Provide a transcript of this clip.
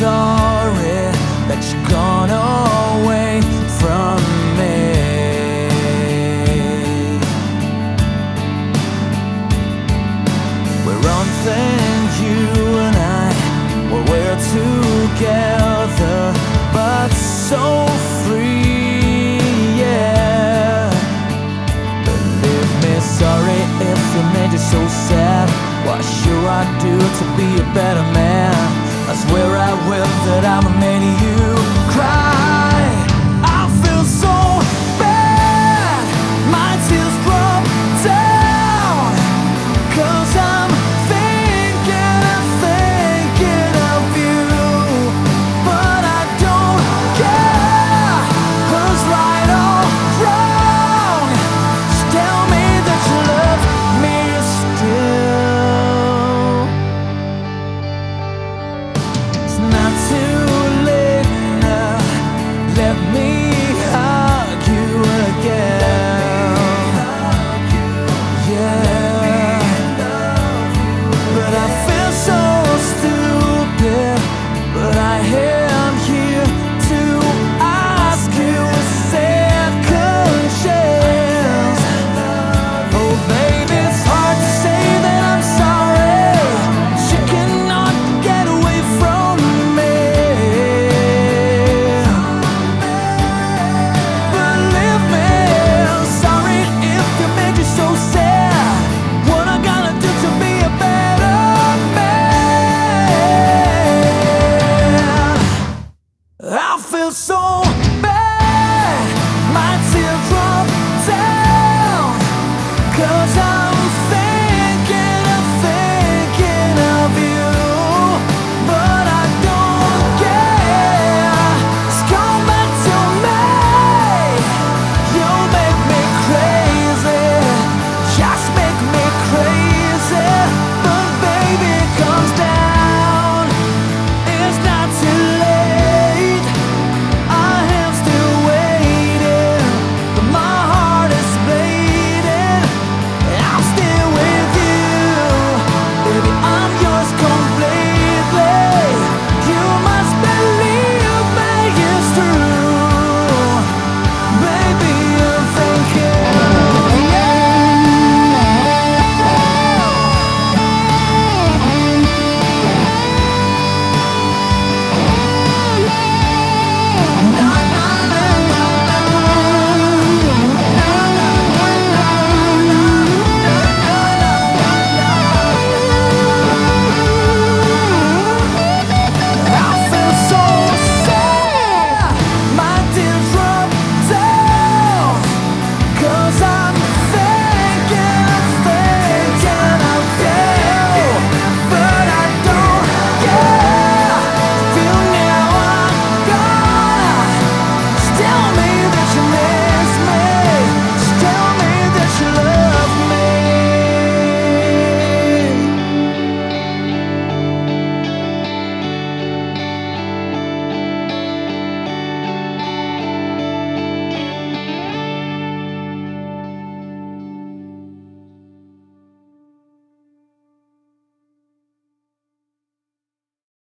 sorry that you're gone away from me. We're on things, you and I, well, we're together, but so free, yeah. Believe me, sorry if it made you so sad. What should I do to be a better man? I swear I will that I'm made of you.